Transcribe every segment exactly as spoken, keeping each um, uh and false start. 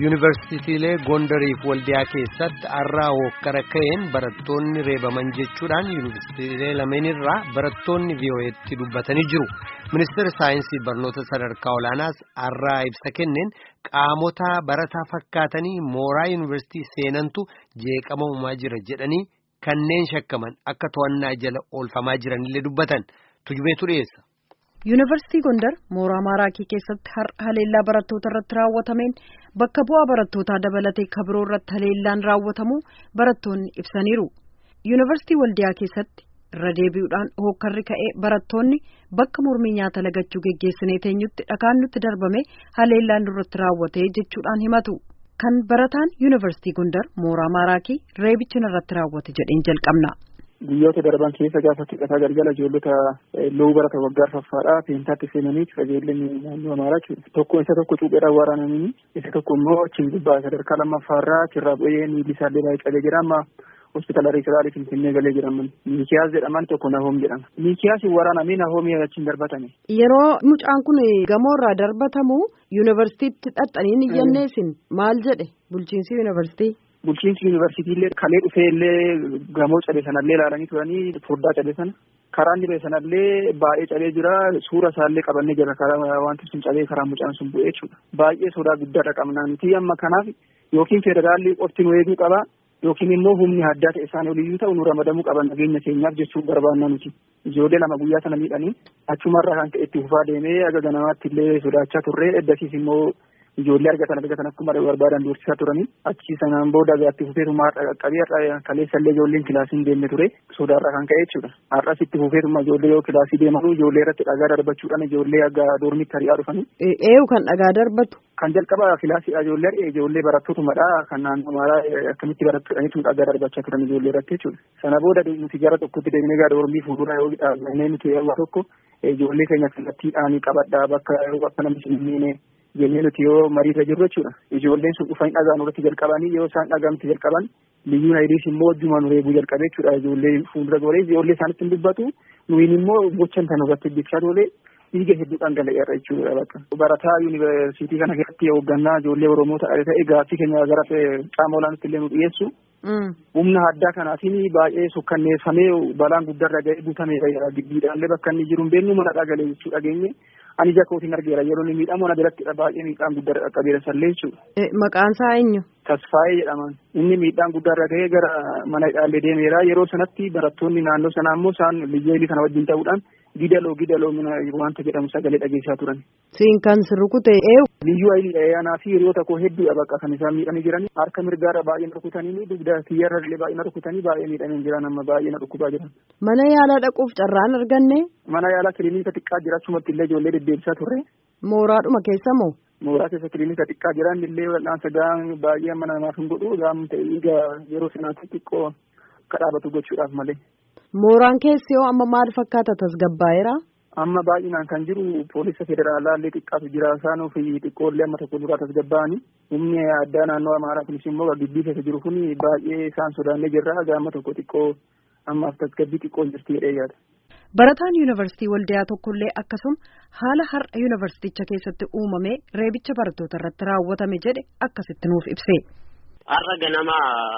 Yuunivarsiitiilee Gondariif Waldiyaa keessatti har'aa hokkara ka'een barattoonni reebaman jechuudhaan yuunivarsiitiilee lameenirraa barattoonni V O E'tti dubbatanii jiru. Ministeerri saayinsii barnoota sadarkaa olaanaas har'aa ibsa kenneen qaamota barataa fakkaatanii mooraa yuunivarsiitii seenantu jeeqama uumaa jira jedhanii kanneen shakkaman akka to'annaa jala oolfamaa jiranillee dubbatan. Tujubeetu dhiyeessa. Yuunivarsiitii Gondar mooraa Maaraakii keessatti har'a haleellaa barattoota irratti raawwatameen bakka bu'aa barattootaa dabalatee kabiroo irratti haleellaan raawwatamu barattoonni ibsaniiru. Yuunivarsiitii Waldiyaa keessatti irra deebi'uudhaan hokkarri ka'ee barattoonni bakka mormii nyaata lagachuu geggeessinee teenyutti dhakaan nutti darbame haleellaan irratti raawwatee jechuudhaan himatu. Kan barataan Yuunivarsiitii Gondar mooraa Maaraakii reebichi irratti raawwate jedheen jalqabna. Guyyoota darban keessa gaafa xiqqataa galgala ijoollota loowuu barata waggaa arfaffaadhaa peentaatti seenanii ijoolleen naannoo Amaaraa jechuudha. Tokko isa tokko cuupheedhaan waraananii isa tokko immoo achiin gubbaa sadarkaa lammaffaarraa achirraa bu'ee miilli isaallee baay'ee qabee jira amma hospitaala Riiferaal Finfinnee galee jiraman. Miikiyaas jedhaman tokko Nahoom jedhama. Miikiyaas waraanamee Nahoomii achiin darbatame. Yeroo mucaan kun gamoorraa darbatamu yuunivarsiitiitti xaxxaniin iyyanneesin maal jedhe bulchiinsi yuunivarsiitii? Bulchiinsi yuunivarsiitiillee kalee dhufee illee gamoo cabee sanallee ilaalanii turanii foddaa cabee sana karaan dhibee sanallee baay'ee cabee jira suura isaallee qabannee jira karaa wanti sun cabee karaa mucaan sun bu'ee jechuudha. Baay'ee sodaa guddaadha qabnaa nuti amma kanaaf yookiin federaalli qofti nu eeguu qaba yookiin immoo humni addaa ta'e isaan oliyyuu ta'u nu ramadamuu qaban nageenya keenyaaf jechuun barbaanna nuti. Ijoollee lama guyyaa sana miidhanii achumarraa kan ka'e itti fufaa deemee aga ganamaatti illee sodaachaa turre eddasiis immoo ijoollee argatan argatan akkuma barbaadan doorsisaa turanii achi sanaan booda gaatti fufeetuma har'a qaqqabee kaleessallee ijoolleen kilaasiin deemne ture sodaarraa kan ka'e jechuudha. Har'as itti fufeetuma ijoollee yoo kilaasii deemanuu ijoollee irratti dhagaa darbachuudhaan ijoollee aga doormitti hari'aa dhufanii. Eeyu kan dhagaa darbatu. Kan jalqaba kilaasiidha ijoollee ijoollee barattootumadha kan naannoo Amaaraa akkamitti barattootaniitu dhagaa darbachaa turan ijoollee irratti jechuudha. Sana booda nuti gara tokkotti deemnee gara doormii fuuldura yoo dhaabnee nuti yeroo tokko ijoollee keenya kallattiidhaan qabadhaa bakka bakka namni sun hin jennee nuti yoo mariirra jirru jechuudha. Ijoolleen sun dhufanii dhagaa nurratti jalqabanii yoo isaan dhagaamti jalqaban liyyuu naayiriis immoo wajjuma nu reebuu jalqabee jechuudha. Ijoollee fuuldura goree ijoollee isaanitti hin dubbatu nuyin immoo gochan tan irratti hojjechaa tole dhiiga hedduu dhangala'eerra jechuudha bakka. Barataa yuunivarsiitii kana keessatti hoggannaa ijoollee Oromoo ta'e gaaffii keenya gara qaama olaanaatti illee nu dhiyeessu. Humna addaa kanaatiin baay'ee sukkanneeffamee balaan guddaarra ga'ee guutameera giddiidhaallee bakka inni jiru hin beeknu mana dhagalee jechuu dhageenye. Ani ija kootiin argeera yeroo inni miidhamu ana biratti baay'ee miidhaan guddaa qabeera sallee jechuudha. Maqaan isaa eenyu? Tasfaayee jedhaman. Inni miidhaan guddaarra ga'ee gara mana hidhaallee deemeera. Yeroo sanatti barattoonni naannoo sanaa immoo isaan liyyeelii kana wajjin ta'uudhaan gidaloo gidaloo wanta jedhamu sagalee dhageessaa turan. Siin kan sirrukute eewu? Liyyuu ayilii aanaa fi hiriyoota koo hedduudha bakka kan isaan miidhanii jiran. Harka mirgaarra baay'ee na rukutanii dugda kiyyarra illee baay'ee na rukutanii baay'ee miidhamee jiran amma baay'ee na dhukkubaa jiran. Mana yaalaa dhaquuf carraan arganne? Mana yaalaa kiliinika xiqqaa jiraachumatti illee ijoollee deddeebisaa turre. Mooraadhuma keessa moo? Mooraa keessa kiliinika xiqqaa jiran illee wal'aansa gahaan baay'ee amma namaaf hin godhu gahaan ta'e dhiiga yeroo sanaatti xiqqoo akka dhaabatu gochuudhaaf malee. Mooraan keessi yoo amma maal fakkaata tasgabbaa'eera? Amma baay'inaan kan jiru poolisa federaalaa illee xiqqaatu jira isaanuu fi xiqqoollee amma tokko duraa tasgabbaa'anii humni addaa naannoo Amaaraa kunis immoo gibbii keessa jiru kun baay'ee isaan sodaannee jirra gaama tokko xiqqoo ammaaf tasgabbii xiqqoo jirti jedhee yaada. Barataan yuunivarsiitii Waldiyaa tokkollee akkasuma haala har'a yuunivarsiiticha keessatti uumame reebicha barattoota irratti raawwatame jedhe akkasitti nuuf ibse. Har'a ganama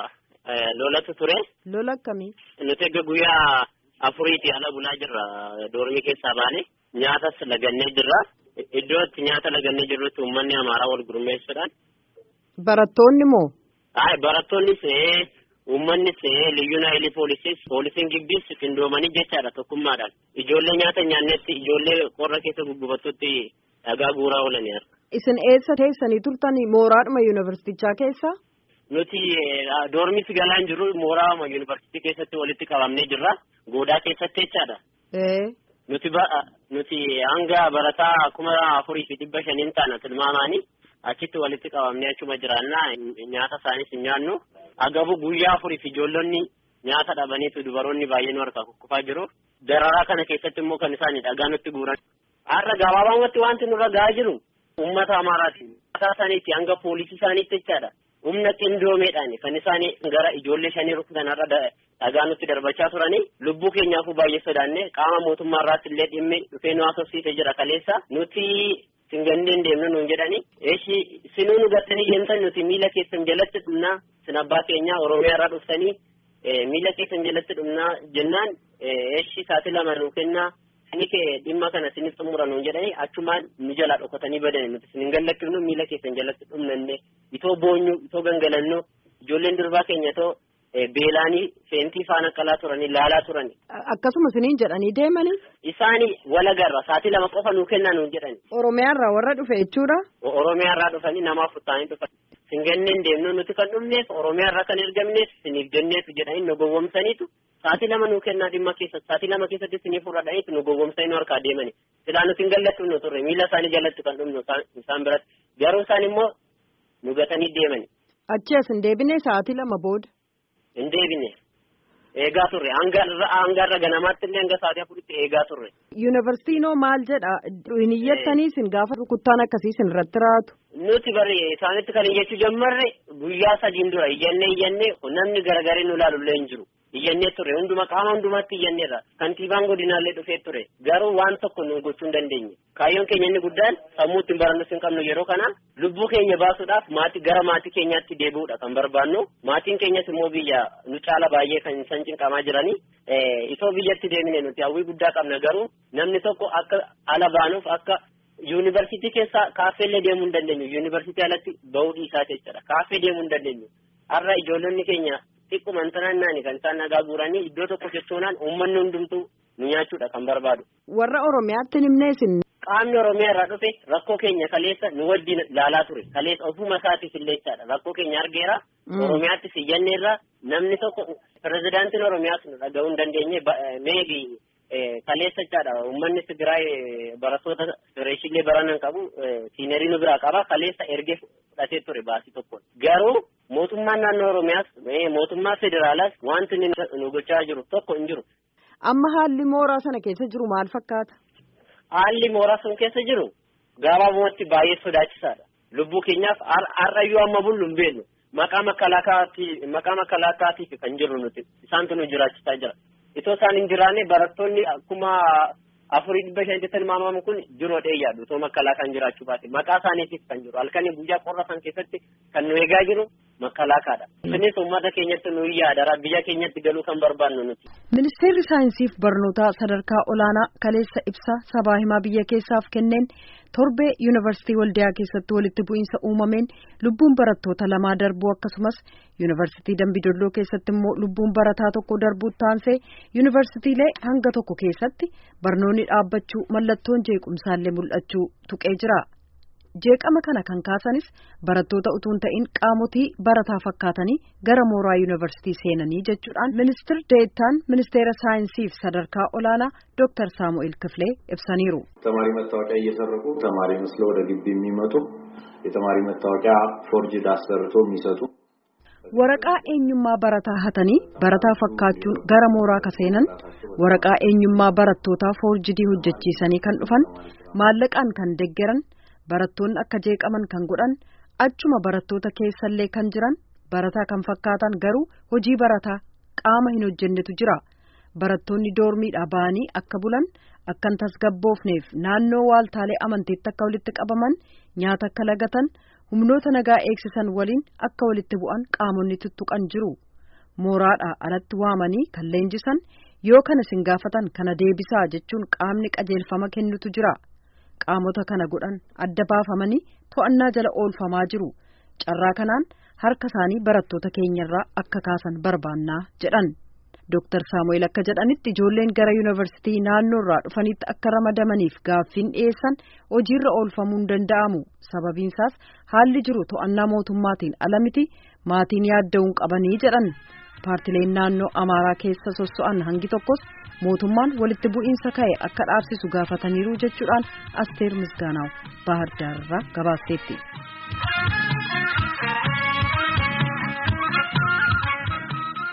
lolatu ture. Lola akkamii? Nuti egaa guyyaa afuriitii ala bulaa jirra doormii keessaa baane nyaatas lagannee jirra. Iddoo itti nyaata lagannee jirrutti uummanni Amaaraa wal gurmeessuudhaan. Barattoonni moo? Ayi barattoonnis uummannis liyyuu naayilii poolisiis poolisiin gibbiis qindoomanii jechaadha tokkummaadhaan. Ijoollee nyaata nyaannetti ijoollee qorra keessa guggubattutti dhagaa guuraa oolanii arga. Isin eessa teessanii turtanii mooraadhuma yuunivarsiitichaa keessa? Nuti doormis galaan jiru mooraa yuunivarsiitii keessatti walitti qabamnee jirra. Goodaa keessatti jechaadha. Nuti nuti hanga barataa kuma afurii fi dhibba shaniin taana tilmaamaanii achitti walitti qabamnee achuma jiraannaa nyaata isaaniis hin nyaannu. Agabu guyyaa afurii fi ijoollonni nyaata dhabaniitu dubaroonni baay'een harkaa kukkufaa jiru. Dararaa kana keessatti immoo kan isaan dhagaa nutti guuran. Har'a gabaabumatti wanti nurra gahaa jiru uummata Amaaraati. Mataa isaaniitti hanga poolisii isaaniitti jechaadha. Humna qindoomeedhaan kan isaanii gara ijoollee shanii rukutan irra dhagaa nutti darbachaa turanii lubbuu keenyaafuu baay'ee sodaanne qaama mootummaa irraatti illee dhimmi dhufee nu haasofsiisee jira kaleessa nuti singanneen deemnu nuun jedhani eeshi sinuu nu gattanii deemtan nuti miila keessan jalatti dhumnaa sin abbaa keenya Oromiyaa irraa dhuftanii miila keessan jalatti dhumnaa jennaan eeshi saati lama nuu kennaa sini kee dhimma kana sinis xumura nuun jedhani achumaan nu jalaa dhokatanii badani nuti sin gallakkifnu miila keessan jalatti dhumnanne itoo boonyu itoo gangalannu ijoolleen durbaa keenya too beelaanii seentii faana qalaa turanii laalaa turanii. Akkasuma isiniin jedhanii deemanii. Isaanii walagarra saatii lama qofa nuu kennaa nuun jedhani. Oromiyaarraa warra dhufe jechuudha. Oromiyaarraa dhufanii nama furtaanii dhufan. Singanneen deemnu nuti kan dhumneef Oromiyaarraa kan ergamneef siniif jenneef jedhanii nu gowwomsaniitu saatii lama nuu kennaa dhimma keessatti saatii lama keessatti siniif fudhadhaniitu nu gowwomsanii nu harkaa deemani. Silaa nuti hin gallattu nu turre miila isaanii jalatti kan dhumnu isaan biratti garuu isaan immoo nu gatanii deemani. Achi as hin deebine saatii lama booda. Hin deebine eegaa turre hangarra ganamaatti illee hanga sa'aatii afuritti eegaa turre. Yuunivarsiitiin maal jedha hin iyyattanii isin gaafa rukuttaan akkasii isin irratti raatu. Nuti bari isaanitti kan iyyachuu jammarre guyyaa sadiin dura iyyannee iyyannee namni garagaree nu ilaalullee hin jiru. Iyyannee turre hunduma qaama hundumatti iyyanneerra kantiibaan godinaallee dhufee ture garuu waan tokko nu gochuu hin dandeenye kaayyoon keenya inni guddaan sammuu ittiin barannus hin qabnu yeroo kana lubbuu keenya baasuudhaaf maatii gara maatii keenyaatti deebi'uudha kan barbaannu maatiin keenyas immoo biyya nu caala baay'ee kan isaan cinqamaa jiranii itoo biyyatti deemine nuti hawwii guddaa qabna garuu namni tokko akka ala baanuuf akka yuunivarsiitii keessa kaaffeellee deemuu hin dandeenyu yuunivarsiitii alatti bahuu dhiisaa jechuudha kaaffee deemuu hin dandeenyu har'a ijoollonni keenya xiqquma tanannaani kan isaan nagaa guuranii iddoo tokko jechuunaan uummanni hundumtuu nu nyaachuudha kan barbaadu. Warra Oromiyaatti nimneesin. Qaamni Oromiyaa irraa dhufe rakkoo keenya kaleessa nu wajjin laalaa ture kaleessa ofuma isaatiif illee jechaadha rakkoo keenya argeera Oromiyaatti siyyanneerra namni tokko pirezidaantiin Oromiyaas nu dhaga'uu hin dandeenye meebi kaleessa jechaadha uummanni Tigraay barattoota fireeshillee baranan qabu siinerii nu biraa qaba kaleessa ergee fudhatee ture baasii tokkoon garuu. Mootummaan naannoo Oromiyaas mootummaa federaalaas wanti nu gochaa jiru tokko hin jiru. Amma haalli mooraa sana keessa jiru maal fakkaata? Haalli mooraa sun keessa jiru gabaabumatti baay'ee sodaachisaadha. Lubbuu keenyaaf har'ayyuu amma bullu hin beeknu. Maqaa makalaakaatiif kan jirru nuti isaantu nu jiraachisaa jira. Itoo isaan hin jiraanne barattoonni akkuma afurii dhibba shantii tilmaamamu kun jiroo dheeyyaadhu itoo makalaakaan jiraachuu baate maqaa isaaniitiif kan jiru halkanii guyyaa qorra san keessatti kan nu eegaa jiru makalaakaadha. Isinis uummata keenyatti nu yaadara biyya keenyatti galuu kan barbaannu nuti. Ministeerri saayinsiif barnootaa sadarkaa olaanaa kaleessa ibsa sabaa himaa biyya keessaaf kenneen torbee yuunivarsiitii Waldiyaa keessatti walitti bu'iinsa uumameen lubbuun barattoota lamaa darbuu akkasumas yuunivarsiitii Dambidolloo keessatti immoo lubbuun barataa tokko darbuu taansee yuunivarsiitiilee hanga tokko keessatti barnoonni dhaabbachuu mallattoon jeequmsaallee mul'achuu tuqee jira. Jeeqama kana kan kaasanis barattoota utuu hin ta'in qaamotii barataa fakkaatanii gara mooraa yuunivarsiitii seenanii jechuudhaan ministeer deettaan ministeera saayinsiif sadarkaa olaanaa Dooktar Saamu'eel Kifilee ibsaniiru. ተማሪ መታወቂያ እየሰረቁ ተማሪ መስለው ወደ ግቢ የሚመጡ የተማሪ መታወቂያ ፎርጅድ አሰርቶ የሚሰጡ waraqaa eenyummaa barataa hatanii barataa fakkaachuun gara mooraa ka seenan waraqaa eenyummaa barattootaa foorjidii hojjechiisanii kan dhufan maallaqaan kan deggeran barattoonni akka jeeqaman kan godhan achuma barattoota keessallee kan jiran barataa kan fakkaatan garuu hojii barataa qaama hin hojjennetu jira barattoonni doormiidhaa ba'anii akka bulan akkan tasgabboofneef naannoo waaltaalee amantiitti akka walitti qabaman nyaata akka lagatan humnoota nagaa eegsisan waliin akka walitti bu'an qaamonni tuttuqan jiru mooraadhaa alatti waamanii kan leenjisan yoo kana sin gaafatan kana deebisaa jechuun qaamni qajeelfama kennutu jira. Qaamota kana godhan adda baafamanii to'annaa jala oolfamaa jiru carraa kanaan harka isaanii barattoota keenyarraa akka kaasan barbaannaa jedhan Dooktar Saamu'eel akka jedhanitti ijoolleen gara yuunivarsiitii naannoorraa dhufanitti akka ramadamaniif gaaffiin dhiyeessan hojiirra oolfamuu hin danda'amu sababiinsaas haalli jiru to'annaa mootummaatiin ala miti maatiin yaadda'uun qabanii jedhan paartileen naannoo Amaaraa keessa sosso'an hangi tokkos mootummaan walitti bu'iinsa ka'e akka dhaabsisu gaafataniiru jechuudhaan Asteer Misgaanaaw Baahar Daarirraa gabaasteetti.